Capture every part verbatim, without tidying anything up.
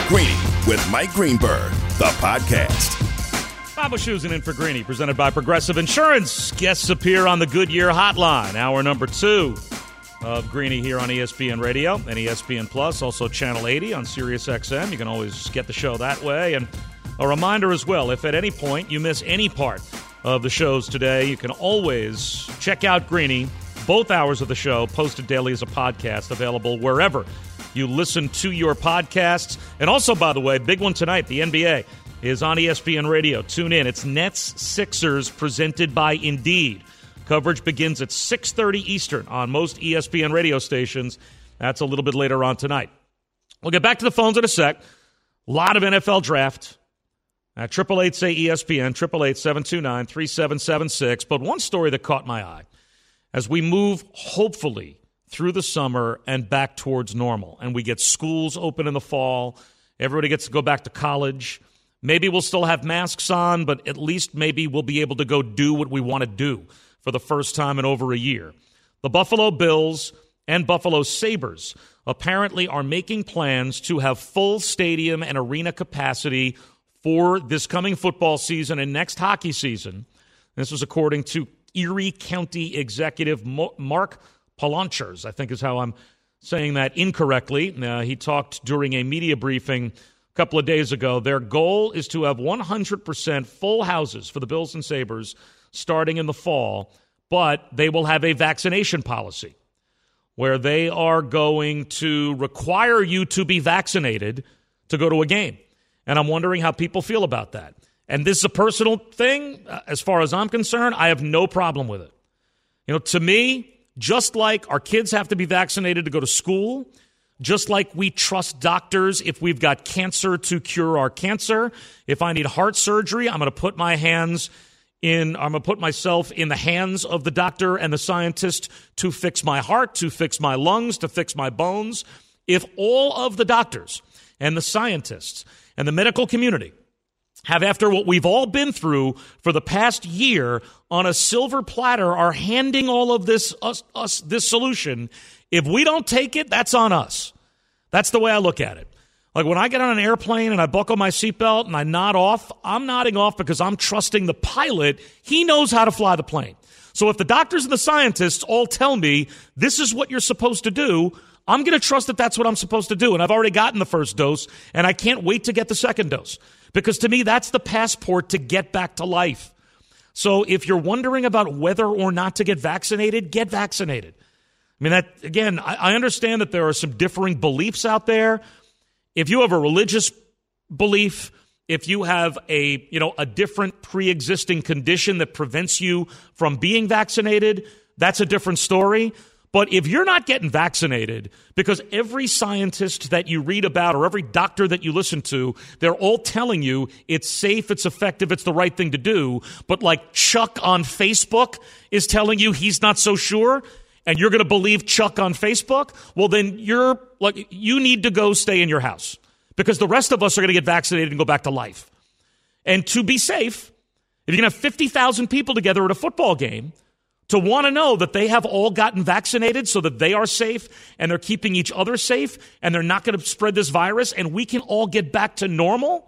Greeny with Mike Greenberg, the podcast. Bob Wischusen in for Greeny, presented by Progressive Insurance. Guests appear on the Goodyear Hotline. Hour number two of Greeny here on E S P N Radio and E S P N Plus, also Channel eighty on Sirius X M. You can always get the show that way. And a reminder as well, if at any point you miss any part of the shows today, you can always check out Greeny. Both hours of the show posted daily as a podcast, available wherever you listen to your podcasts. And also, by the way, big one tonight, the N B A is on E S P N Radio. Tune in. It's Nets-Sixers presented by Indeed. Coverage begins at six thirty Eastern on most E S P N radio stations. That's a little bit later on tonight. We'll get back to the phones in a sec. A lot of N F L draft. At triple eight say E S P N, triple eight seven two nine three seven seven six. But one story that caught my eye as we move, hopefully, through the summer and back towards normal, and we get schools open in the fall, everybody gets to go back to college. Maybe we'll still have masks on, but at least maybe we'll be able to go do what we want to do for the first time in over a year. The Buffalo Bills and Buffalo Sabres apparently are making plans to have full stadium and arena capacity for this coming football season and next hockey season. This was according to Erie County Executive Mark Palanchers, I think is how I'm saying that incorrectly. Uh, he talked during a media briefing a couple of days ago. Their goal is to have one hundred percent full houses for the Bills and Sabres starting in the fall, but they will have a vaccination policy where they are going to require you to be vaccinated to go to a game. And I'm wondering how people feel about that. And this is a personal thing. As far as I'm concerned, I have no problem with it. You know, to me, just like our kids have to be vaccinated to go to school, just like we trust doctors if we've got cancer to cure our cancer, if I need heart surgery, I'm going to put my hands in, I'm going to put myself in the hands of the doctor and the scientist to fix my heart, to fix my lungs, to fix my bones. If all of the doctors and the scientists and the medical community have, after what we've all been through for the past year, on a silver platter are handing all of this us, us this solution, if we don't take it, that's on us. That's the way I look at it. Like when I get on an airplane and I buckle my seatbelt and I nod off, I'm nodding off because I'm trusting the pilot. He knows how to fly the plane. So if the doctors and the scientists all tell me this is what you're supposed to do, I'm going to trust that that's what I'm supposed to do. And I've already gotten the first dose, and I can't wait to get the second dose. Because to me, that's the passport to get back to life. So if you're wondering about whether or not to get vaccinated, get vaccinated. I mean, that again, I, I understand that there are some differing beliefs out there. If you have a religious belief, if you have a, you know, a different pre-existing condition that prevents you from being vaccinated, that's a different story. But if you're not getting vaccinated, because every scientist that you read about or every doctor that you listen to, they're all telling you it's safe, it's effective, it's the right thing to do. But like Chuck on Facebook is telling you he's not so sure, and you're going to believe Chuck on Facebook, well, then you're like, you need to go stay in your house because the rest of us are going to get vaccinated and go back to life. And to be safe, if you can have fifty thousand people together at a football game, to want to know that they have all gotten vaccinated so that they are safe and they're keeping each other safe and they're not going to spread this virus and we can all get back to normal,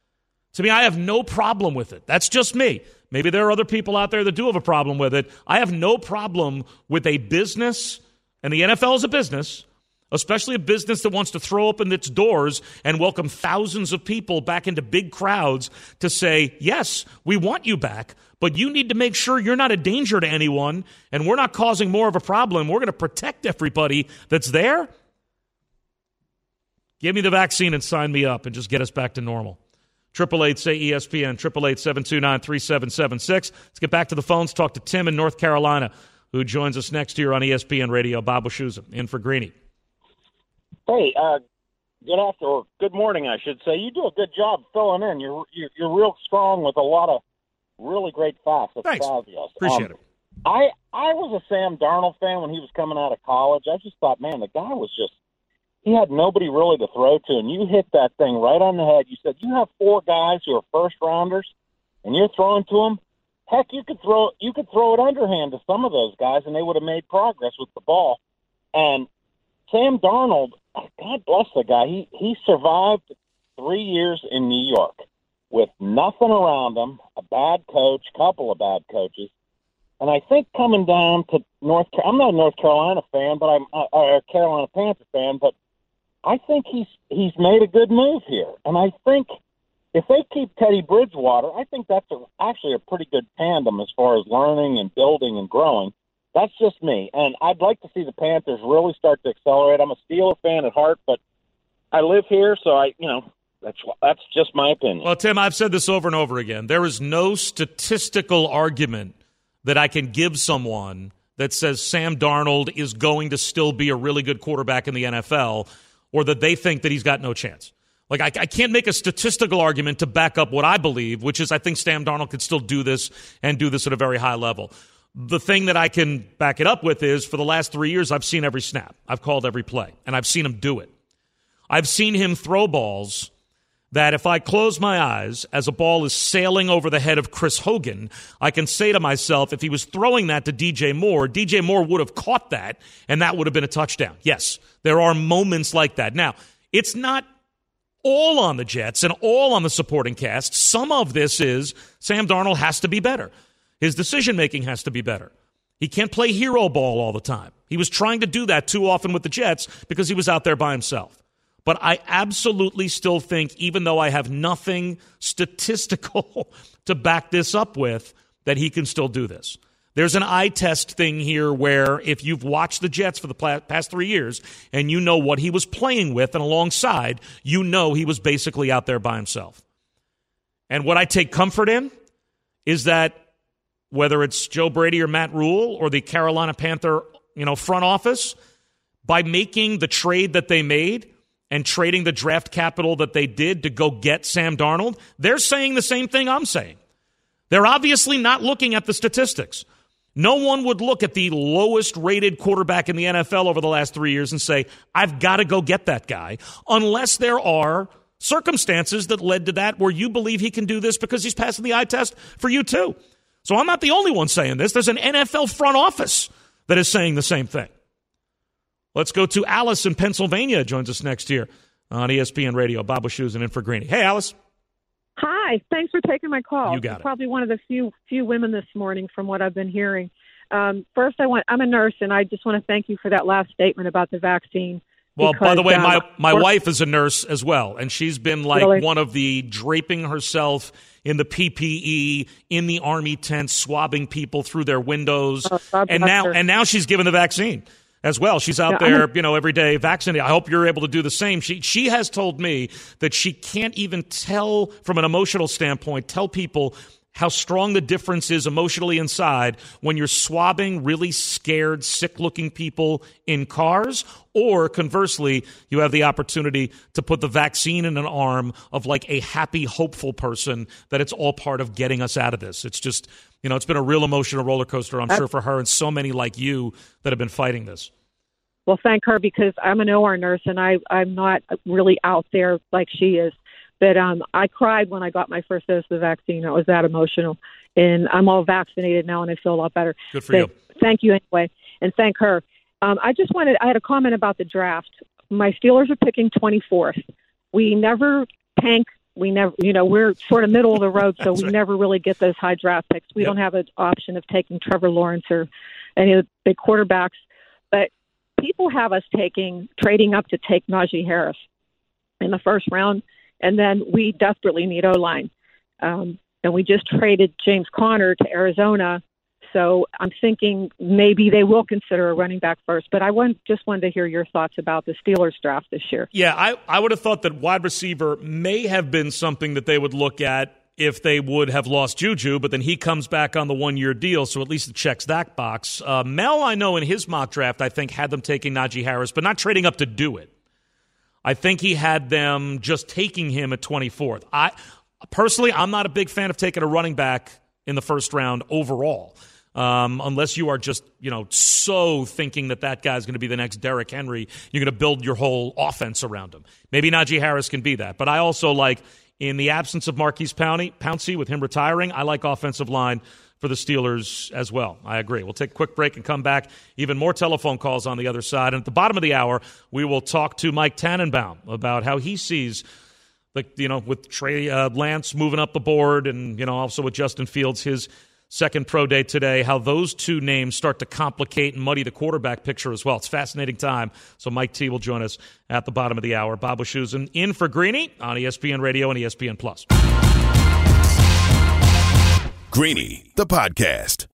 to me, I have no problem with it. That's just me. Maybe there are other people out there that do have a problem with it. I have no problem with a business, and the N F L is a business, especially a business that wants to throw open its doors and welcome thousands of people back into big crowds to say, yes, we want you back, but you need to make sure you're not a danger to anyone and we're not causing more of a problem. We're going to protect everybody that's there. Give me the vaccine and sign me up and just get us back to normal. triple eight say E S P N, triple eight seven two nine three seven seven six. Let's get back to the phones, talk to Tim in North Carolina, who joins us next here on E S P N Radio. Bob Wischusen in for Greeny. Hey, uh, good after, or good morning, I should say. You do a good job filling in. You're you're, you're real strong with a lot of really great facts. That's Thanks. Fabulous. Appreciate um, it. I I was a Sam Darnold fan when he was coming out of college. I just thought, man, the guy was just, he had nobody really to throw to, and you hit that thing right on the head. You said you have four guys who are first rounders, and you're throwing to them. Heck, you could throw you could throw it underhand to some of those guys, and they would have made progress with the ball. And Sam Darnold, God bless the guy. He he survived three years in New York with nothing around him, a bad coach, couple of bad coaches. And I think coming down to North Carolina, I'm not a North Carolina fan, but I'm a, a Carolina Panther fan, but I think he's he's made a good move here. And I think if they keep Teddy Bridgewater, I think that's a, actually a pretty good tandem as far as learning and building and growing. That's just me. And I'd like to see the Panthers really start to accelerate. I'm a Steeler fan at heart, but I live here, so I, you know, that's that's just my opinion. Well, Tim, I've said this over and over again. There is no statistical argument that I can give someone that says Sam Darnold is going to still be a really good quarterback in the N F L, or that they think that he's got no chance. Like, I, I can't make a statistical argument to back up what I believe, which is I think Sam Darnold could still do this and do this at a very high level. The thing that I can back it up with is for the last three years, I've seen every snap. I've called every play, and I've seen him do it. I've seen him throw balls that if I close my eyes as a ball is sailing over the head of Chris Hogan, I can say to myself, if he was throwing that to D J Moore, D J Moore would have caught that, and that would have been a touchdown. Yes, there are moments like that. Now, it's not all on the Jets and all on the supporting cast. Some of this is Sam Darnold has to be better. His decision-making has to be better. He can't play hero ball all the time. He was trying to do that too often with the Jets because he was out there by himself. But I absolutely still think, even though I have nothing statistical to back this up with, that he can still do this. There's an eye test thing here where if you've watched the Jets for the past three years and you know what he was playing with and alongside, you know he was basically out there by himself. And what I take comfort in is that whether it's Joe Brady or Matt Rule or the Carolina Panther, you know, front office, by making the trade that they made and trading the draft capital that they did to go get Sam Darnold, they're saying the same thing I'm saying. They're obviously not looking at the statistics. No one would look at the lowest rated quarterback in the N F L over the last three years and say, I've got to go get that guy, unless there are circumstances that led to that where you believe he can do this because he's passing the eye test for you too. So I'm not the only one saying this. There's an N F L front office that is saying the same thing. Let's go to Alice in Pennsylvania. Joins us next here on E S P N Radio. Bob Wischusen in for Greeny. Hey, Alice. Hi. Thanks for taking my call. You got I'm it. Probably one of the few few women this morning from what I've been hearing. Um, first, I want, I'm a nurse, and I just want to thank you for that last statement about the vaccine. Well, because, by the way, um, my, my or, wife is a nurse as well, and she's been like really? one of the draping herself in the P P E, in the Army tent, swabbing people through their windows. Oh, and now and now she's given the vaccine as well. She's out yeah, there, a, you know, every day vaccinated. I hope you're able to do the same. She she has told me that she can't even tell from an emotional standpoint, tell people how strong the difference is emotionally inside when you're swabbing really scared, sick-looking people in cars, or conversely, you have the opportunity to put the vaccine in an arm of like a happy, hopeful person that it's all part of getting us out of this. It's just, you know, it's been a real emotional roller coaster, I'm sure, for her and so many like you that have been fighting this. Well, thank her, because I'm an O R nurse, and I, I'm not really out there like she is. But um, I cried when I got my first dose of the vaccine. I was that emotional. And I'm all vaccinated now, and I feel a lot better. Good for but you. Thank you anyway, and thank her. Um, I just wanted – I had a comment about the draft. My Steelers are picking twenty-fourth. We never tank. We never – you know, we're sort of middle of the road, so we right. never really get those high draft picks. We yep. don't have an option of taking Trevor Lawrence or any of the big quarterbacks. But people have us taking – trading up to take Najee Harris in the first round. And then we desperately need O-line. Um, and we just traded James Conner to Arizona. So I'm thinking maybe they will consider a running back first. But I want, just wanted to hear your thoughts about the Steelers draft this year. Yeah, I, I would have thought that wide receiver may have been something that they would look at if they would have lost Juju, but then he comes back on the one-year deal, so at least it checks that box. Uh, Mel, I know in his mock draft, I think, had them taking Najee Harris, but not trading up to do it. I think he had them just taking him at twenty-fourth. I personally, I'm not a big fan of taking a running back in the first round overall, um, unless you are just, you know, so thinking that that guy's going to be the next Derrick Henry. You're going to build your whole offense around him. Maybe Najee Harris can be that. But I also like, in the absence of Marquise Pouncey, with him retiring, I like offensive line for the Steelers as well. I agree. We'll take a quick break and come back. Even more telephone calls on the other side. And at the bottom of the hour, we will talk to Mike Tannenbaum about how he sees like, you know, with Trey uh, Lance moving up the board and, you know, also with Justin Fields, his second pro day today, how those two names start to complicate and muddy the quarterback picture as well. It's a fascinating time. So Mike T will join us at the bottom of the hour. Bob Wischusen in for Greeny on E S P N Radio and E S P N Plus. Greeny, the podcast.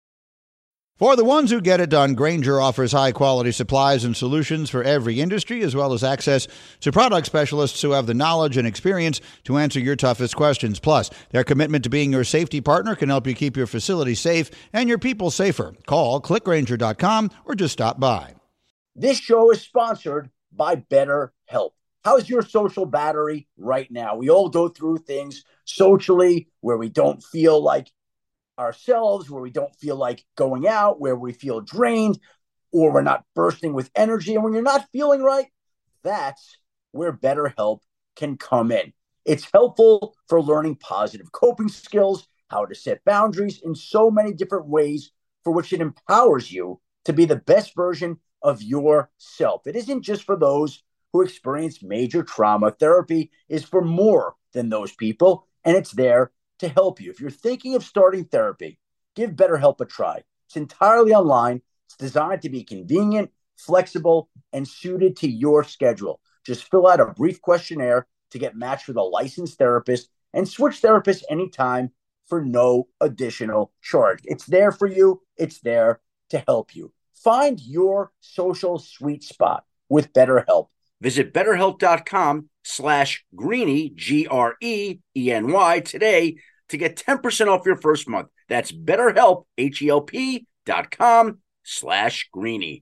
For the ones who get it done, Grainger offers high-quality supplies and solutions for every industry, as well as access to product specialists who have the knowledge and experience to answer your toughest questions. Plus, their commitment to being your safety partner can help you keep your facility safe and your people safer. Call click grainger dot com or just stop by. This show is sponsored by BetterHelp. How's your social battery right now? We all go through things socially where we don't feel like ourselves, where we don't feel like going out, where we feel drained, or we're not bursting with energy. And when you're not feeling right, that's where BetterHelp can come in. It's helpful for learning positive coping skills, how to set boundaries in so many different ways, for which it empowers you to be the best version of yourself. It isn't just for those who experience major trauma. Therapy is for more than those people, and it's there to help you. If you're thinking of starting therapy, give BetterHelp a try. It's entirely online. It's designed to be convenient, flexible, and suited to your schedule. Just fill out a brief questionnaire to get matched with a licensed therapist and switch therapists anytime for no additional charge. It's there for you. It's there to help you. Find your social sweet spot with BetterHelp. Visit BetterHelp.com slash Greeny, G R E E N Y, today to get ten percent off your first month. That's BetterHelp, H E L P dot com slash Greeny.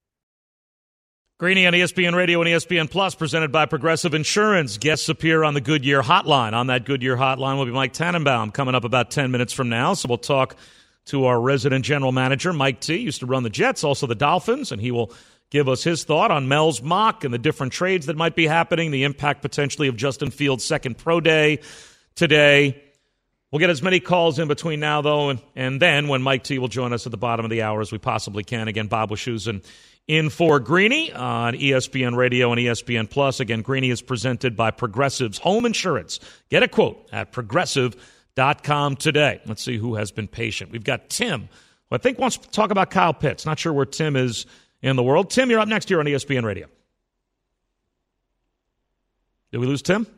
Greeny on E S P N Radio and E S P N Plus, presented by Progressive Insurance. Guests appear on the Goodyear Hotline. On that Goodyear Hotline will be Mike Tannenbaum coming up about ten minutes from now. So we'll talk to our resident general manager, Mike T. Used to run the Jets, also the Dolphins, and he will give us his thought on Mel's mock and the different trades that might be happening, the impact potentially of Justin Fields' second pro day today. We'll get as many calls in between now, though, and, and then when Mike T will join us at the bottom of the hour as we possibly can. Again, Bob Wischusen in for Greeny on E S P N Radio and E S P N Plus. Again, Greeny is presented by Progressive's Home Insurance. Get a quote at progressive dot com today. Let's see who has been patient. We've got Tim, who I think wants to talk about Kyle Pitts. Not sure where Tim is in the world. Tim, you're up next here on E S P N Radio. Did we lose Tim?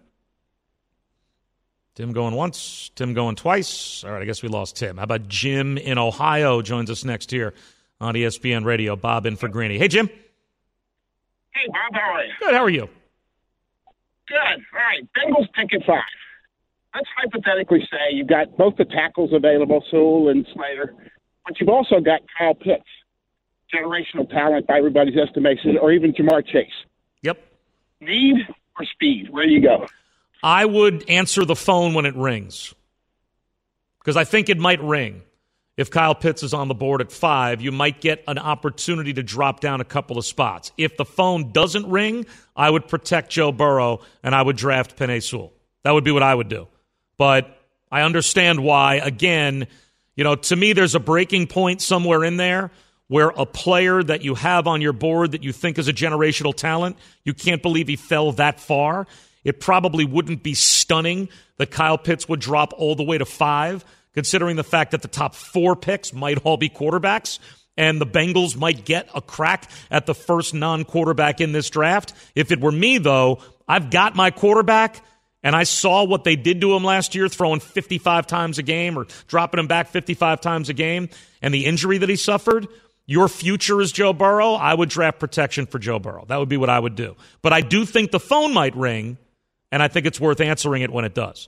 Tim going once, Tim going twice. All right, I guess we lost Tim. How about Jim in Ohio joins us next here on E S P N Radio. Bob in for Greeny. Hey, Jim. Hey, Bob, how are you? Good, how are you? Good. All right, Bengals pick at five. Let's hypothetically say you've got both the tackles available, Sewell and Slater, but you've also got Kyle Pitts, generational talent by everybody's estimation, or even Jamar Chase. Yep. Need or speed? Where do you go? I would answer the phone when it rings, because I think it might ring. If Kyle Pitts is on the board at five, you might get an opportunity to drop down a couple of spots. If the phone doesn't ring, I would protect Joe Burrow, and I would draft Penei Sewell. That would be what I would do. But I understand why. Again, you know, to me, there's a breaking point somewhere in there where a player that you have on your board that you think is a generational talent, you can't believe he fell that far. It probably wouldn't be stunning that Kyle Pitts would drop all the way to five, considering the fact that the top four picks might all be quarterbacks, and the Bengals might get a crack at the first non-quarterback in this draft. If it were me, though, I've got my quarterback, and I saw what they did to him last year, throwing fifty-five times a game or dropping him back fifty-five times a game, and the injury that he suffered. Your future is Joe Burrow. I would draft protection for Joe Burrow. That would be what I would do. But I do think the phone might ring, and I think it's worth answering it when it does.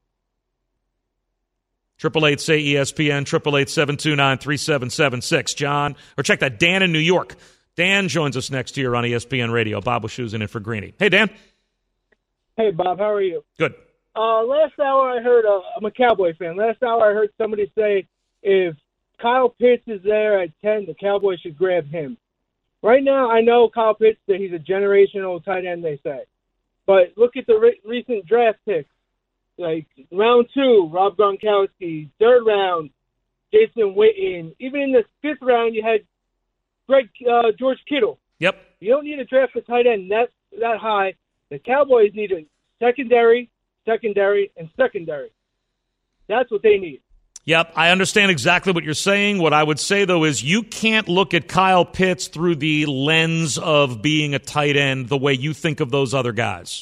Triple eight say E S P N, triple eight seven two nine three seven seven six. John, or check that, Dan in New York. Dan joins us next year on E S P N Radio. Bob Wischusen in for Greeny. Hey, Dan. Hey, Bob, how are you? Good. Uh, last hour I heard, uh, I'm a Cowboy fan. Last hour I heard somebody say if Kyle Pitts is there at ten, the Cowboys should grab him. Right now, I know Kyle Pitts, that he's a generational tight end, they say. But look at the re- recent draft picks. Like, round two, Rob Gronkowski. Third round, Jason Witten. Even in the fifth round, you had Greg uh, George Kittle. Yep. You don't need to draft a tight end that, that high. The Cowboys need to secondary, secondary, and secondary. That's what they need. Yep, I understand exactly what you're saying. What I would say, though, is you can't look at Kyle Pitts through the lens of being a tight end the way you think of those other guys.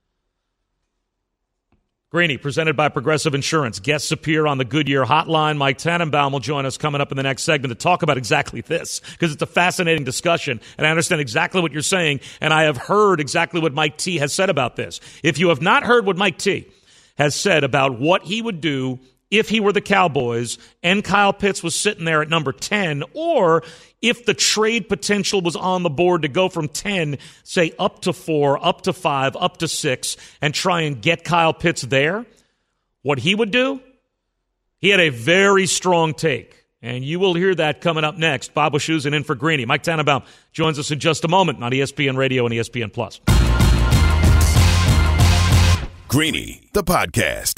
Greeny, presented by Progressive Insurance. Guests appear on the Goodyear Hotline. Mike Tannenbaum will join us coming up in the next segment to talk about exactly this, because it's a fascinating discussion, and I understand exactly what you're saying, and I have heard exactly what Mike T. has said about this. If you have not heard what Mike T. has said about what he would do if he were the Cowboys and Kyle Pitts was sitting there at number ten, or if the trade potential was on the board to go from ten, say, up to four, up to five, up to six, and try and get Kyle Pitts there, what he would do, he had a very strong take. And you will hear that coming up next. Bob Wischusen in for Greeny. Mike Tannenbaum joins us in just a moment on E S P N Radio and E S P N Plus. Greeny, the podcast.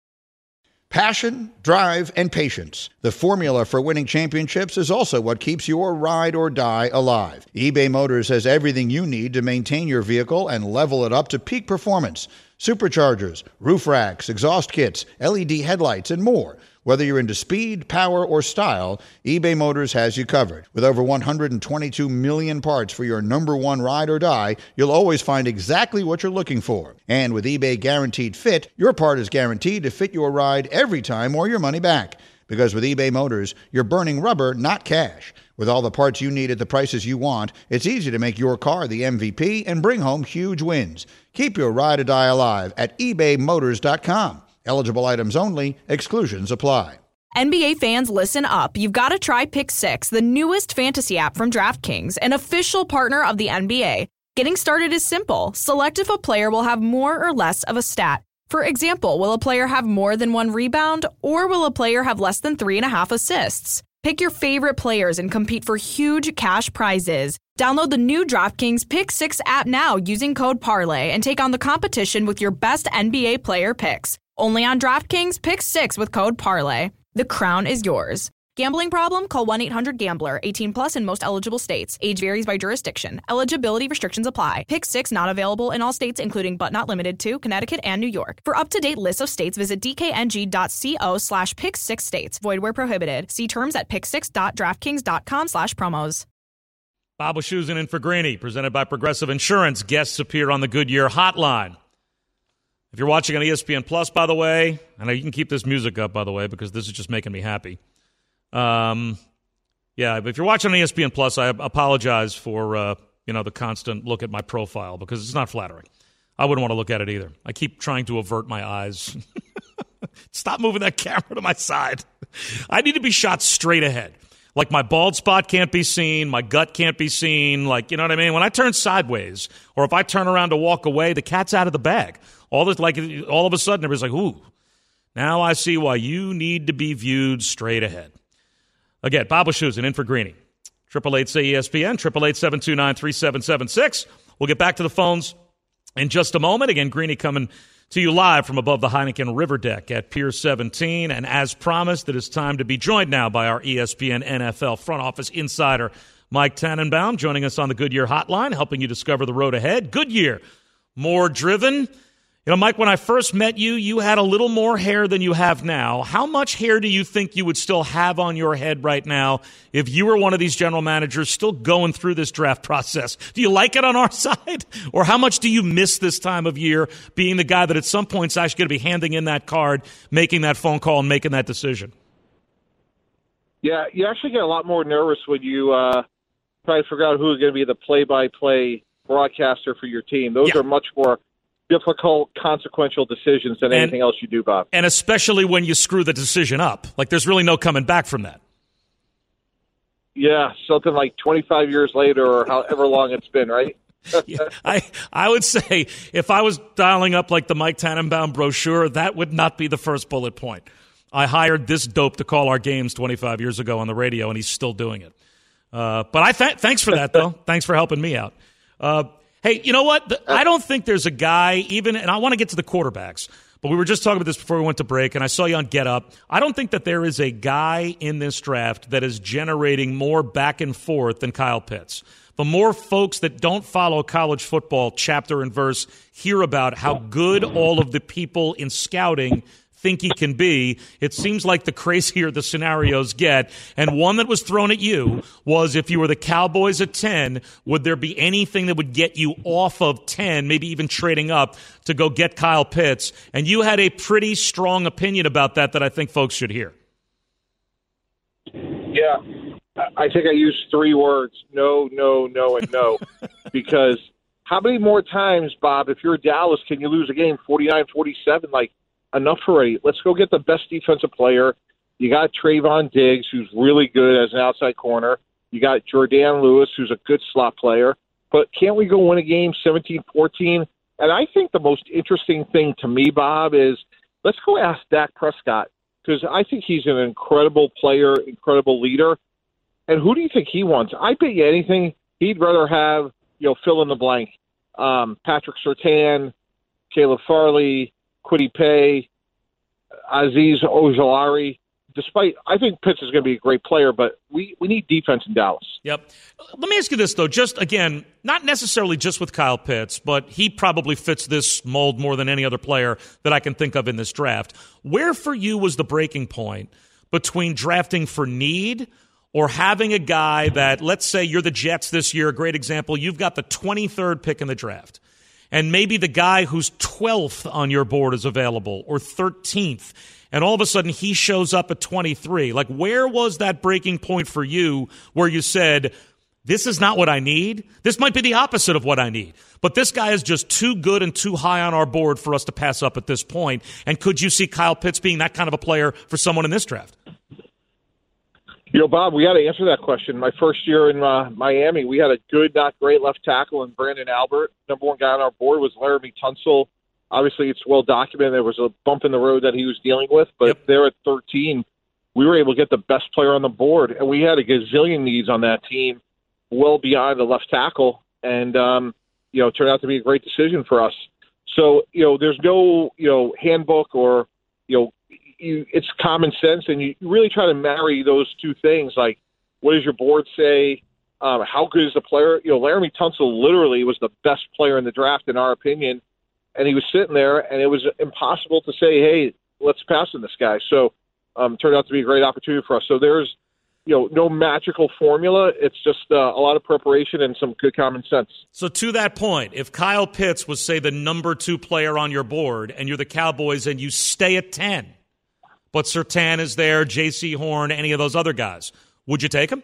Passion, drive, and patience. The formula for winning championships is also what keeps your ride or die alive. eBay Motors has everything you need to maintain your vehicle and level it up to peak performance. Superchargers, roof racks, exhaust kits, L E D headlights, and more. Whether you're into speed, power, or style, eBay Motors has you covered. With over one hundred twenty-two million parts for your number one ride or die, you'll always find exactly what you're looking for. And with eBay Guaranteed Fit, your part is guaranteed to fit your ride every time or your money back. Because with eBay Motors, you're burning rubber, not cash. With all the parts you need at the prices you want, it's easy to make your car the M V P and bring home huge wins. Keep your ride or die alive at ebay motors dot com. Eligible items only. Exclusions apply. N B A fans, listen up. You've got to try Pick Six, the newest fantasy app from DraftKings, an official partner of the N B A. Getting started is simple. Select if a player will have more or less of a stat. For example, will a player have more than one rebound, or will a player have less than three and a half assists? Pick your favorite players and compete for huge cash prizes. Download the new DraftKings Pick Six app now using code Parlay and take on the competition with your best N B A player picks. Only on DraftKings Pick Six with code Parlay. The crown is yours. Gambling problem? Call one eight hundred gambler. eighteen plus in most eligible states. Age varies by jurisdiction. Eligibility restrictions apply. Pick Six not available in all states, including but not limited to Connecticut and New York. For up-to-date lists of states, visit dkng.co slash pick six states. Void where prohibited. See terms at pick six dot draftkings dot com slash promos. Bob Wischusen in for Greeny, presented by Progressive Insurance. Guests appear on the Goodyear Hotline. If you're watching on E S P N Plus, by the way, I know you can keep this music up, by the way, because this is just making me happy. Um, yeah, but if you're watching on E S P N Plus, I apologize for uh, you know the constant look at my profile, because it's not flattering. I wouldn't want to look at it either. I keep trying to avert my eyes. Stop moving that camera to my side. I need to be shot straight ahead. Like my bald spot can't be seen, my gut can't be seen. Like, you know what I mean? When I turn sideways, or if I turn around to walk away, the cat's out of the bag. All this, like, all of a sudden, everybody's like, ooh, now I see why you need to be viewed straight ahead. Again, Bob Wischusen in for Greeny. triple eight say E S P N, triple eight seven two nine three seven seven six. We'll get back to the phones in just a moment. Again, Greeny coming to you live from above the Heineken River Deck at Pier seventeen. And as promised, it is time to be joined now by our E S P N N F L front office insider, Mike Tannenbaum, joining us on the Goodyear Hotline, helping you discover the road ahead. Goodyear, more driven. You know, Mike, when I first met you, you had a little more hair than you have now. How much hair do you think you would still have on your head right now if you were one of these general managers still going through this draft process? Do you like it on our side? Or how much do you miss this time of year, being the guy that at some point is actually going to be handing in that card, making that phone call, and making that decision? Yeah, you actually get a lot more nervous when you uh, try to figure out who's going to be the play-by-play broadcaster for your team. Those yeah. are much more difficult, consequential decisions than anything and, else you do, Bob. And especially when you screw the decision up. Like, there's really no coming back from that. Yeah, something like twenty-five years later or however long it's been, right? yeah, I I would say if I was dialing up like the Mike Tannenbaum brochure, that would not be the first bullet point. I hired this dope to call our games twenty-five years ago on the radio, and he's still doing it. Uh, but I th- thanks for that, though. Thanks for helping me out. Uh, Hey, you know what? The, I don't think there's a guy even, and I want to get to the quarterbacks, but we were just talking about this before we went to break, and I saw you on Get Up. I don't think that there is a guy in this draft that is generating more back and forth than Kyle Pitts. the more folks that don't follow college football chapter and verse hear about how good all of the people in scouting think he can be, it seems like the crazier the scenarios get. And one that was thrown at you was, if you were the Cowboys at ten, would there be anything that would get you off of ten, maybe even trading up to go get Kyle Pitts? And you had a pretty strong opinion about that that I think folks should hear. Yeah, I think I used three words: no, no, no, and no. Because how many more times, Bob, if you're Dallas, can you lose a game forty-nine forty-seven? Like, enough already. Let's go get the best defensive player. You got Trayvon Diggs, who's really good as an outside corner. You got Jordan Lewis, who's a good slot player. But can't we go win a game seventeen fourteen? And I think the most interesting thing to me, Bob, is let's go ask Dak Prescott, because I think he's an incredible player, incredible leader. And who do you think he wants? I bet you anything he'd rather have, you know, fill in the blank. Um, Patrick Surtain, Caleb Farley, Kwity Paye, Azeez Ojulari. Despite, I think Pitts is going to be a great player, but we, we need defense in Dallas. Yep. Let me ask you this, though. Just, again, not necessarily just with Kyle Pitts, but he probably fits this mold more than any other player that I can think of in this draft. Where for you was the breaking point between drafting for need or having a guy that, let's say you're the Jets this year, a great example, you've got the twenty-third pick in the draft, and maybe the guy who's twelfth on your board is available, or thirteenth, and all of a sudden he shows up at twenty-three. Like, where was that breaking point for you where you said, this is not what I need? This might be the opposite of what I need. But this guy is just too good and too high on our board for us to pass up at this point. And could you see Kyle Pitts being that kind of a player for someone in this draft? You know, Bob, we got to answer that question. My first year in uh, Miami, we had a good, not great left tackle in Brandon Albert. Number one guy on our board was Laramie Tunsil. Obviously, it's well documented. There was a bump in the road that he was dealing with. But yep. There at thirteen, we were able to get the best player on the board. And we had a gazillion needs on that team, well beyond the left tackle. And, um, you know, it turned out to be a great decision for us. So, you know, there's no, you know, handbook or, you know, You, it's common sense, and you really try to marry those two things. Like, what does your board say? Um, how good is the player? You know, Laramie Tunsil literally was the best player in the draft, in our opinion, and he was sitting there, and it was impossible to say, hey, let's pass on this guy. So um, it turned out to be a great opportunity for us. So there's, you know, no magical formula. It's just uh, a lot of preparation and some good common sense. So to that point, if Kyle Pitts was, say, the number two player on your board, and you're the Cowboys and you stay at ten, but Surtain is there, J C Horn, any of those other guys, would you take him?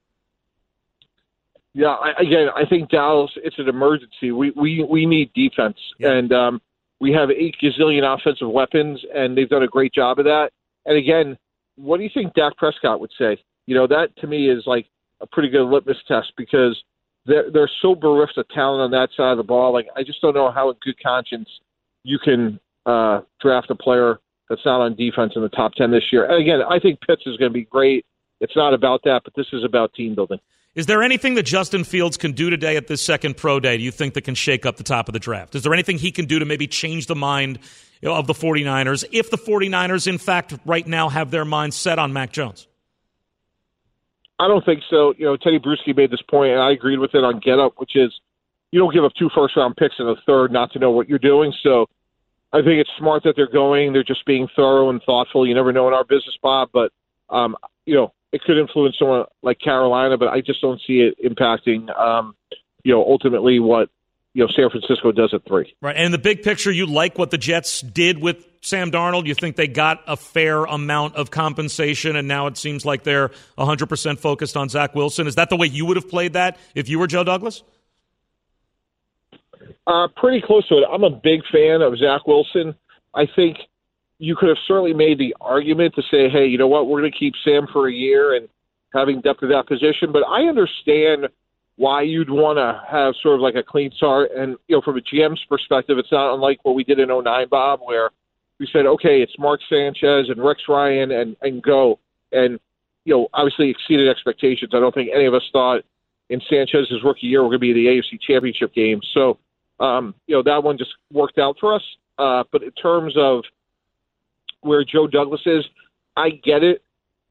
Yeah, I, again, I think Dallas, it's an emergency. We we, we need defense, yeah. and um, we have eight gazillion offensive weapons, and they've done a great job of that. And again, what do you think Dak Prescott would say? You know, that to me is like a pretty good litmus test, because they're, they're so bereft of talent on that side of the ball. Like, I just don't know how in good conscience you can uh, draft a player that's not on defense in the top ten this year. And again, I think Pitts is going to be great. It's not about that, but this is about team building. Is there anything that Justin Fields can do today at this second pro day, do you think, that can shake up the top of the draft? Is there anything he can do to maybe change the mind of the 49ers, if the 49ers, in fact, right now have their minds set on Mac Jones? I don't think so. You know, Teddy Bruschi made this point, and I agreed with it on Get Up, which is you don't give up two first-round picks in the third not to know what you're doing. So I think it's smart that they're going. They're just being thorough and thoughtful. You never know in our business, Bob, but, um, you know, it could influence someone like Carolina, but I just don't see it impacting, um, you know, ultimately what, you know, San Francisco does at three. Right. And in the big picture, you like what the Jets did with Sam Darnold? You think they got a fair amount of compensation, and now it seems like they're one hundred percent focused on Zach Wilson? Is that the way you would have played that if you were Joe Douglas? Uh, pretty close to it. I'm a big fan of Zach Wilson. I think you could have certainly made the argument to say, hey, you know what, we're going to keep Sam for a year and having depth at that position. But I understand why you'd want to have sort of like a clean start. And, you know, from a G M's perspective, it's not unlike what we did in oh nine, Bob, where we said, okay, it's Mark Sanchez and Rex Ryan and, and go. And, you know, obviously exceeded expectations. I don't think any of us thought in Sanchez's rookie year we're going to be in the A F C Championship game. So, um, you know, that one just worked out for us. Uh, but in terms of where Joe Douglas is, I get it.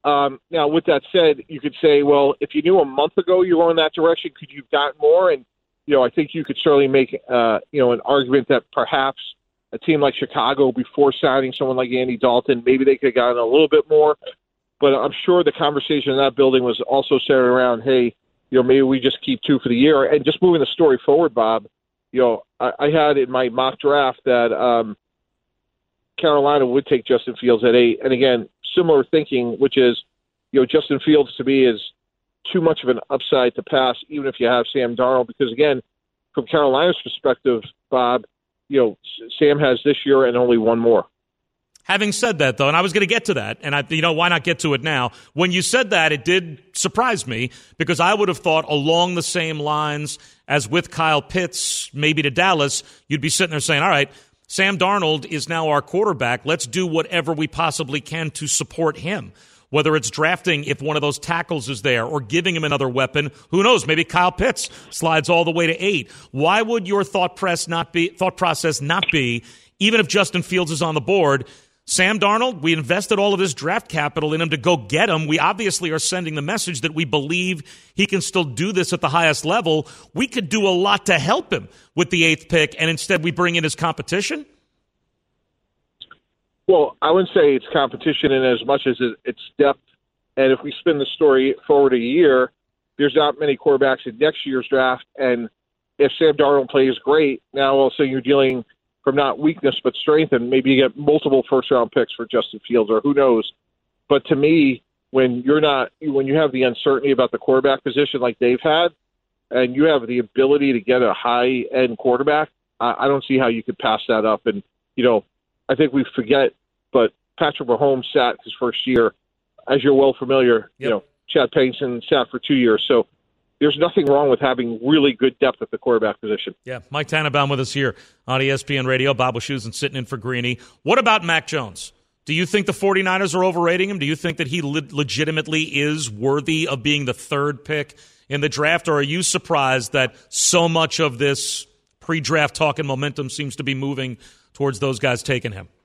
Um, now, with that said, you could say, well, if you knew a month ago you were in that direction, could you have gotten more? And, you know, I think you could certainly make, uh, you know, an argument that perhaps a team like Chicago, before signing someone like Andy Dalton, maybe they could have gotten a little bit more. But I'm sure the conversation in that building was also centered around, hey, you know, maybe we just keep two for the year. And just moving the story forward, Bob, you know, I, I had in my mock draft that um, Carolina would take Justin Fields at eight. And again, similar thinking, which is, you know, Justin Fields to me is too much of an upside to pass, even if you have Sam Darnold, because again, from Carolina's perspective, Bob, you know, Sam has this year and only one more. Having said that, though, and I was going to get to that, and I, you know, why not get to it now? When you said that, it did surprise me because I would have thought along the same lines as with Kyle Pitts, maybe to Dallas, you'd be sitting there saying, all right, Sam Darnold is now our quarterback. Let's do whatever we possibly can to support him. Whether it's drafting if one of those tackles is there or giving him another weapon, who knows? Maybe Kyle Pitts slides all the way to eight. Why would your thought press not be thought process not be, even if Justin Fields is on the board, Sam Darnold, we invested all of this draft capital in him to go get him. We obviously are sending the message that we believe he can still do this at the highest level. We could do a lot to help him with the eighth pick, and instead we bring in his competition? Well, I wouldn't say it's competition in as much as it's depth. And if we spin the story forward a year, there's not many quarterbacks in next year's draft. And if Sam Darnold plays great, now all of a sudden you're dealing from not weakness but strength, and maybe you get multiple first-round picks for Justin Fields, or who knows. But to me, when you're not, when you have the uncertainty about the quarterback position like they've had, and you have the ability to get a high-end quarterback, I, I don't see how you could pass that up. And, you know, I think we forget, but Patrick Mahomes sat his first year. As you're well familiar, yep. you know, Chad Pennington sat for two years. So there's nothing wrong with having really good depth at the quarterback position. Yeah, Mike Tannenbaum with us here on E S P N Radio. Bob Wischusen sitting in for Greeny. What about Mac Jones? Do you think the 49ers are overrating him? Do you think that he le- legitimately is worthy of being the third pick in the draft? Or are you surprised that so much of this pre-draft talk and momentum seems to be moving towards those guys taking him?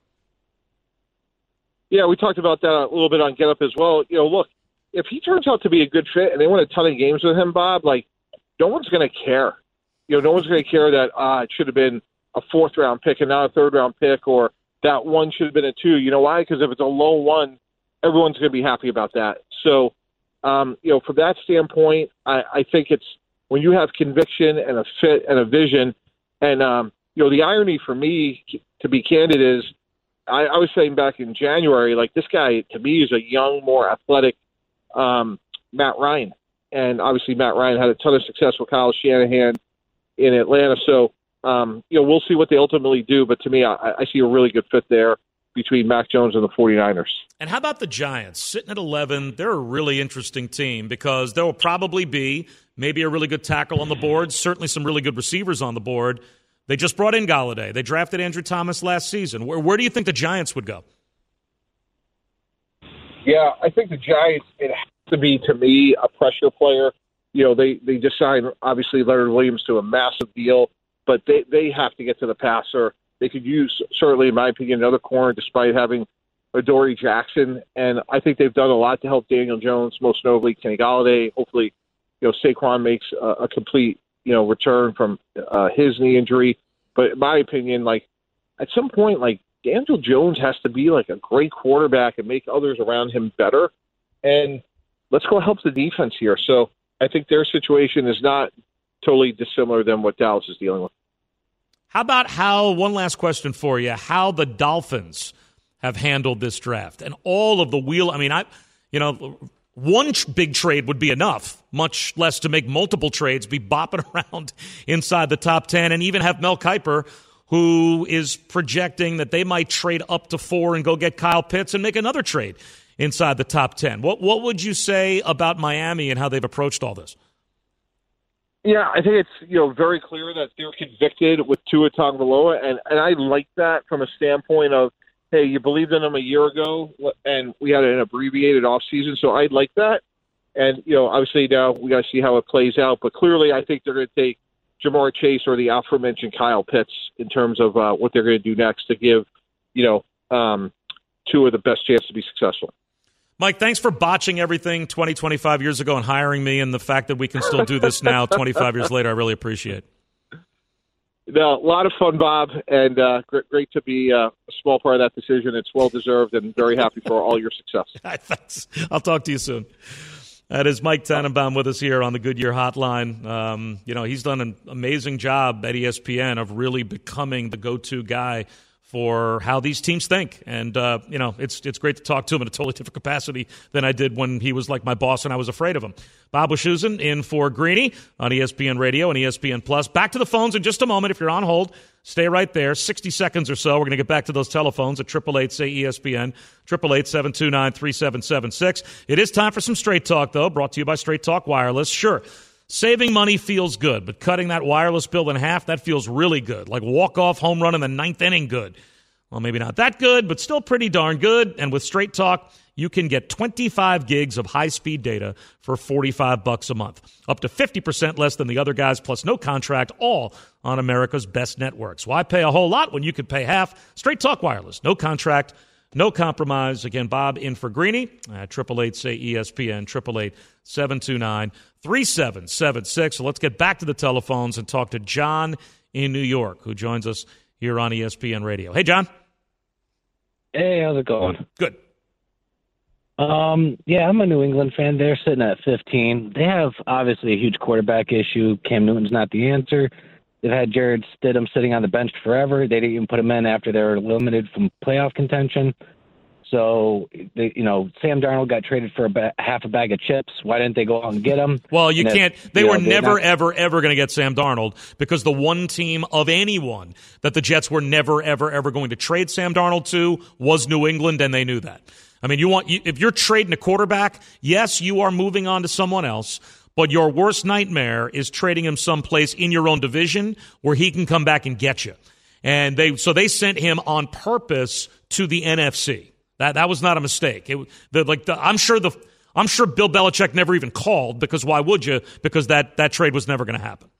Yeah, we talked about that a little bit on Get Up as well. You know, look, if he turns out to be a good fit and they win a ton of games with him, Bob, like, no one's going to care. You know, no one's going to care that uh, it should have been a fourth-round pick and not a third-round pick, or that one should have been a two. You know why? Because if it's a low one, everyone's going to be happy about that. So, um, you know, from that standpoint, I, I think it's when you have conviction and a fit and a vision, and, um, you know, the irony for me, to be candid, is I, I was saying back in January, like, this guy, to me, is a young, more athletic um, Matt Ryan. And obviously Matt Ryan had a ton of success with Kyle Shanahan in Atlanta. So, um, you know, we'll see what they ultimately do. But to me, I, I see a really good fit there between Mac Jones and the 49ers. And how about the Giants? Sitting at eleven, they're a really interesting team because there will probably be maybe a really good tackle on the board, certainly some really good receivers on the board. They just brought in Galladay. They drafted Andrew Thomas last season. Where, where do you think the Giants would go? Yeah, I think the Giants, it has to be, to me, a pressure player. You know, they, they just signed, obviously, Leonard Williams to a massive deal, but they, they have to get to the passer. They could use, certainly, in my opinion, another corner despite having Adoree Jackson. And I think they've done a lot to help Daniel Jones, most notably Kenny Galladay. Hopefully, you know, Saquon makes a, a complete, you know, return from uh, his knee injury. But in my opinion, like, at some point, like, Daniel Jones has to be like a great quarterback and make others around him better. And let's go help the defense here. So I think their situation is not totally dissimilar than what Dallas is dealing with. How about how, one last question for you, how the Dolphins have handled this draft and all of the wheel. I mean, I, you know, one tr- big trade would be enough, much less to make multiple trades, be bopping around inside the top ten, and even have Mel Kiper, who is projecting that they might trade up to four and go get Kyle Pitts and make another trade inside the top ten. What what would you say about Miami and how they've approached all this? Yeah, I think it's, you know, very clear that they're convicted with Tua Tagovailoa, and, and I like that from a standpoint of, hey, you believed in them a year ago, and we had an abbreviated offseason, so I like that. And, you know, obviously now we got to see how it plays out, but clearly I think they're going to take Jamar Chase or the aforementioned Kyle Pitts in terms of uh, what they're going to do next to give, you know, um, Tua the best chance to be successful. Mike, thanks for botching everything twenty, twenty-five years ago and hiring me, and the fact that we can still do this now twenty-five years later, I really appreciate. No, a lot of fun, Bob, and uh, great, great to be uh, a small part of that decision. It's well-deserved, and very happy for all your success. Thanks. I'll talk to you soon. That is Mike Tannenbaum with us here on the Goodyear Hotline. Um, you know, he's done an amazing job at E S P N of really becoming the go-to guy for how these teams think. And, uh, you know, it's it's great to talk to him in a totally different capacity than I did when he was like my boss and I was afraid of him. Bob Wischusen in for Greeny on E S P N Radio and E S P N Plus. Back to the phones in just a moment. If you're on hold, stay right there. sixty seconds or so. We're going to get back to those telephones at eight eight eight, say E S P N, eight eight eight, seven two nine, three seven seven six. It is time for some Straight Talk, though, brought to you by Straight Talk Wireless. Sure, saving money feels good, but cutting that wireless bill in half, that feels really good. Like walk-off home run in the ninth inning good. Well, maybe not that good, but still pretty darn good. And with Straight Talk, you can get twenty-five gigs of high-speed data for forty-five bucks a month, up to fifty percent less than the other guys, plus no contract, all on America's best networks. Why pay a whole lot when you could pay half? Straight Talk Wireless, no contract, no compromise. Again, Bob in for Greeny at eight eight eight, say E S P N, eight eight eight, seven two nine, three seven seven six. So let's get back to the telephones and talk to John in New York, who joins us here on E S P N Radio. Hey, John. Hey, how's it going? Good. Um, yeah, I'm a New England fan. They're sitting at fifteen. They have obviously a huge quarterback issue. Cam Newton's not the answer. They've had Jared Stidham sitting on the bench forever. They didn't even put him in after they were eliminated from playoff contention. So, they, you know, Sam Darnold got traded for a ba- half a bag of chips. Why didn't they go out and get him? Well, you and can't. If, they you were know, never, not, ever, ever going to get Sam Darnold because the one team of anyone that the Jets were never, ever, ever going to trade Sam Darnold to was New England, and they knew that. I mean, you want you, if you're trading a quarterback, yes, you are moving on to someone else, but your worst nightmare is trading him someplace in your own division where he can come back and get you. And they so they sent him on purpose to the N F C. That that was not a mistake. It, the, like the, I'm sure the I'm sure Bill Belichick never even called because why would you? Because that, that trade was never going to happen.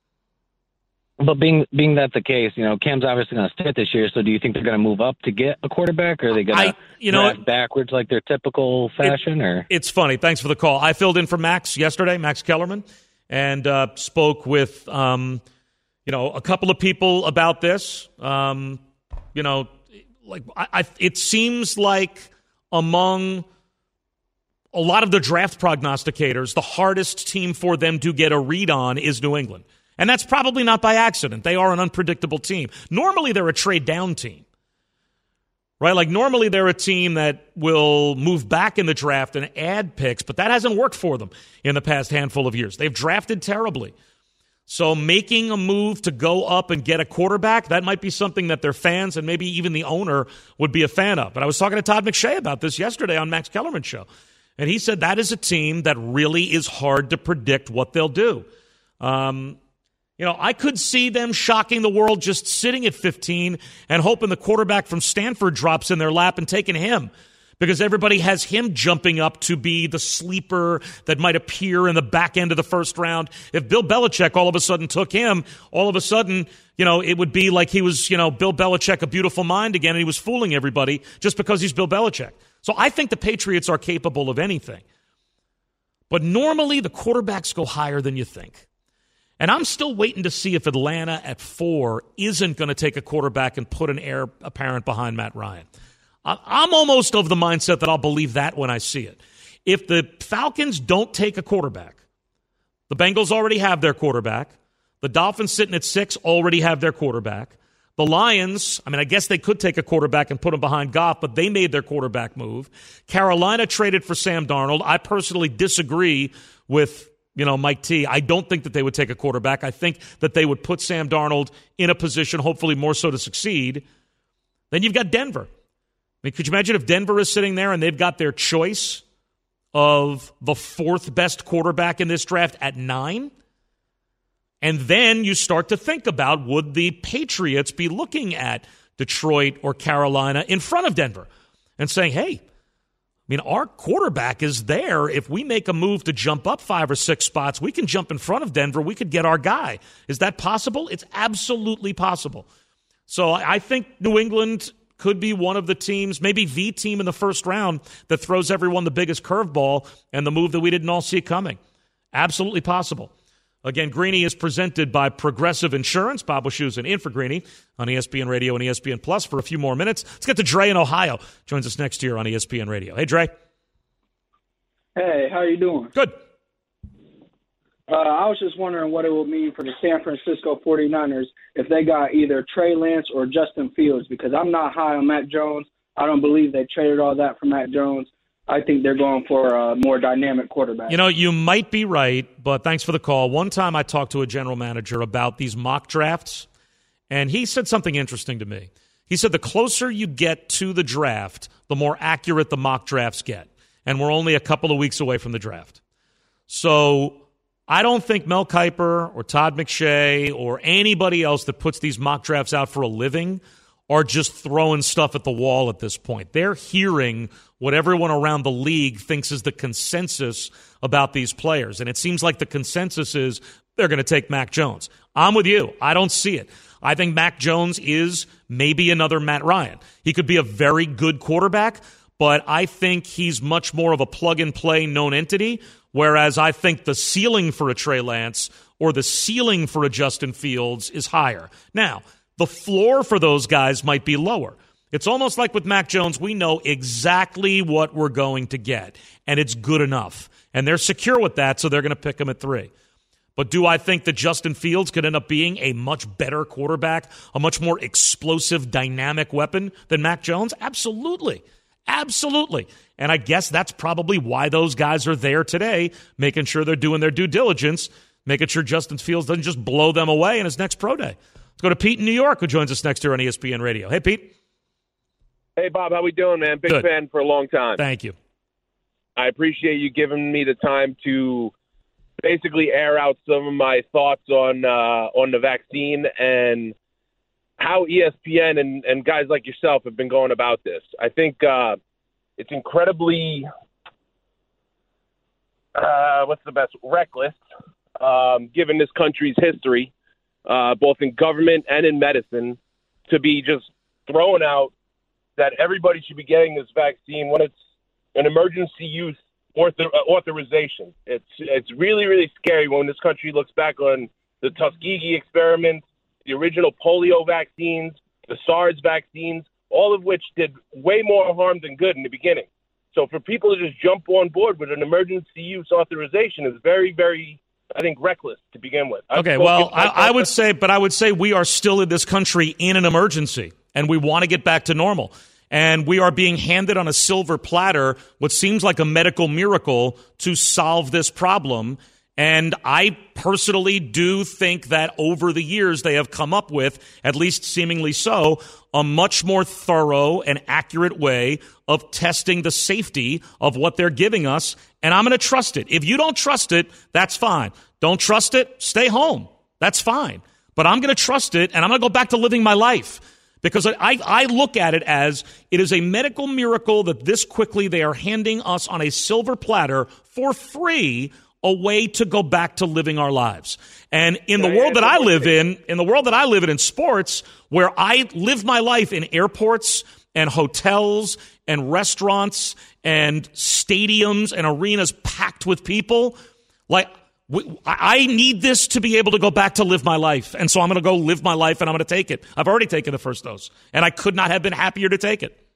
But being being that the case, you know, Cam's obviously going to sit this year. So do you think they're going to move up to get a quarterback, or are they going to you know draft backwards like their typical fashion? It, or it's funny. Thanks for the call. I filled in for Max yesterday, Max Kellerman, and uh, spoke with um, you know a couple of people about this. Um, you know. Like I, I, it seems like among a lot of the draft prognosticators, the hardest team for them to get a read on is New England. And that's probably not by accident. They are an unpredictable team. Normally, they're a trade-down team, right? Like normally, they're a team that will move back in the draft and add picks, but that hasn't worked for them in the past handful of years. They've drafted terribly. So making a move to go up and get a quarterback, that might be something that their fans and maybe even the owner would be a fan of. But I was talking to Todd McShay about this yesterday on Max Kellerman's show. And he said that is a team that really is hard to predict what they'll do. Um, you know, I could see them shocking the world just sitting at fifteen and hoping the quarterback from Stanford drops in their lap and taking him. Because everybody has him jumping up to be the sleeper that might appear in the back end of the first round. If Bill Belichick all of a sudden took him, all of a sudden, you know, it would be like he was, you know, Bill Belichick, a beautiful mind again, and he was fooling everybody just because he's Bill Belichick. So I think the Patriots are capable of anything. But normally the quarterbacks go higher than you think. And I'm still waiting to see if Atlanta at four isn't going to take a quarterback and put an heir apparent behind Matt Ryan. I'm almost of the mindset that I'll believe that when I see it. If the Falcons don't take a quarterback, the Bengals already have their quarterback. The Dolphins sitting at six already have their quarterback. The Lions, I mean, I guess they could take a quarterback and put him behind Goff, but they made their quarterback move. Carolina traded for Sam Darnold. I personally disagree with, you know, Mike T. I don't think that they would take a quarterback. I think that they would put Sam Darnold in a position, hopefully more so to succeed. Then you've got Denver. I mean, could you imagine if Denver is sitting there and they've got their choice of the fourth best quarterback in this draft at nine? And then you start to think about, would the Patriots be looking at Detroit or Carolina in front of Denver and saying, hey, I mean, our quarterback is there. If we make a move to jump up five or six spots, we can jump in front of Denver. We could get our guy. Is that possible? It's absolutely possible. So I think New England could be one of the teams, maybe the team in the first round that throws everyone the biggest curveball and the move that we didn't all see coming. Absolutely possible. Again, Greeny is presented by Progressive Insurance. Bob Wischusen in for Greeny on E S P N Radio and E S P N Plus for a few more minutes. Let's get to Dre in Ohio. Joins us next year on E S P N Radio. Hey, Dre. Hey, how you doing? Good. Uh, I was just wondering what it would mean for the San Francisco forty-niners if they got either Trey Lance or Justin Fields, because I'm not high on Mac Jones. I don't believe they traded all that for Mac Jones. I think they're going for a more dynamic quarterback. You know, you might be right, but thanks for the call. One time I talked to a general manager about these mock drafts, and he said something interesting to me. He said the closer you get to the draft, the more accurate the mock drafts get. And we're only a couple of weeks away from the draft. So I don't think Mel Kiper or Todd McShay or anybody else that puts these mock drafts out for a living are just throwing stuff at the wall at this point. They're hearing what everyone around the league thinks is the consensus about these players. And it seems like the consensus is they're going to take Mac Jones. I'm with you. I don't see it. I think Mac Jones is maybe another Matt Ryan. He could be a very good quarterback, but I think he's much more of a plug-and-play known entity, whereas I think the ceiling for a Trey Lance or the ceiling for a Justin Fields is higher. Now, the floor for those guys might be lower. It's almost like with Mac Jones, we know exactly what we're going to get, and it's good enough. And they're secure with that, so they're going to pick him at three. But do I think that Justin Fields could end up being a much better quarterback, a much more explosive, dynamic weapon than Mac Jones? Absolutely. Absolutely. And I guess that's probably why those guys are there today, making sure they're doing their due diligence, making sure Justin Fields doesn't just blow them away in his next pro day. Let's go to Pete in New York, who joins us next year on E S P N Radio. Hey, Pete. Hey, Bob. How we doing, man? Big Good. fan for a long time. Thank you. I appreciate you giving me the time to basically air out some of my thoughts on uh, on the vaccine and how E S P N and, and guys like yourself have been going about this. I think uh, it's incredibly, uh, what's the best, reckless, um, given this country's history, uh, both in government and in medicine, to be just throwing out that everybody should be getting this vaccine when it's an emergency use author- authorization. It's it's really, really scary when this country looks back on the Tuskegee experiments, the original polio vaccines, the SARS vaccines, all of which did way more harm than good in the beginning. So for people to just jump on board with an emergency use authorization is very, very, I think, reckless to begin with. Okay, well, I, I would say, but I would say we are still in this country in an emergency, and we want to get back to normal. And we are being handed on a silver platter what seems like a medical miracle to solve this problem. And I personally do think that over the years they have come up with, at least seemingly so, a much more thorough and accurate way of testing the safety of what they're giving us. And I'm going to trust it. If you don't trust it, that's fine. Don't trust it, stay home. That's fine. But I'm going to trust it, and I'm going to go back to living my life. Because I, I look at it as it is a medical miracle that this quickly they are handing us on a silver platter for free a way to go back to living our lives. And in the world that I live in, in the world that I live in in sports, where I live my life in airports and hotels and restaurants and stadiums and arenas packed with people, like I need this to be able to go back to live my life. And so I'm going to go live my life and I'm going to take it. I've already taken the first dose and I could not have been happier to take it.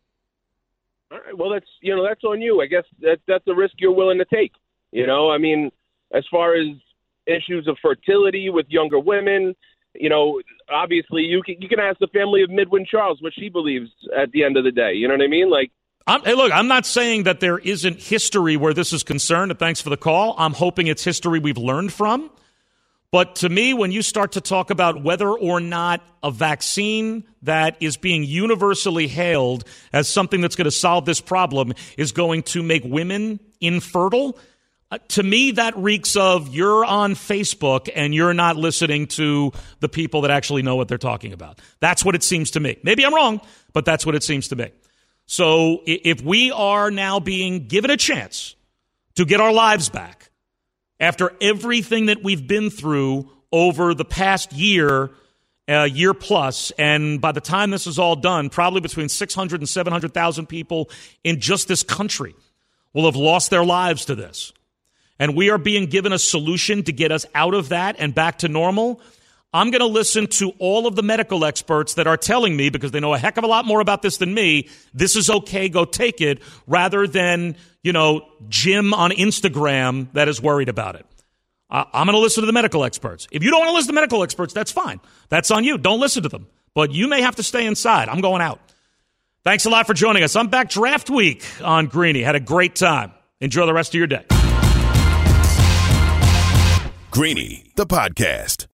All right. Well, that's, you know, that's on you. I guess that that's a risk you're willing to take. You know, I mean, as far as issues of fertility with younger women, you know, obviously you can, you can ask the family of Midwin Charles what she believes at the end of the day. You know what I mean? Like, I'm, hey, look, I'm not saying that there isn't history where this is concerned, and thanks for the call. I'm hoping it's history we've learned from. But to me, when you start to talk about whether or not a vaccine that is being universally hailed as something that's going to solve this problem is going to make women infertile, uh, to me, that reeks of you're on Facebook and you're not listening to the people that actually know what they're talking about. That's what it seems to me. Maybe I'm wrong, but that's what it seems to me. So if we are now being given a chance to get our lives back after everything that we've been through over the past year a year plus, and by the time this is all done, probably between six hundred and seven hundred thousand people in just this country will have lost their lives to this. And we are being given a solution to get us out of that and back to normal. I'm going to listen to all of the medical experts that are telling me, because they know a heck of a lot more about this than me, this is okay, go take it, rather than, you know, Jim on Instagram that is worried about it. Uh, I'm going to listen to the medical experts. If you don't want to listen to medical experts, that's fine. That's on you. Don't listen to them. But you may have to stay inside. I'm going out. Thanks a lot for joining us. I'm back draft week on Greeny. Had a great time. Enjoy the rest of your day. Greeny, the podcast.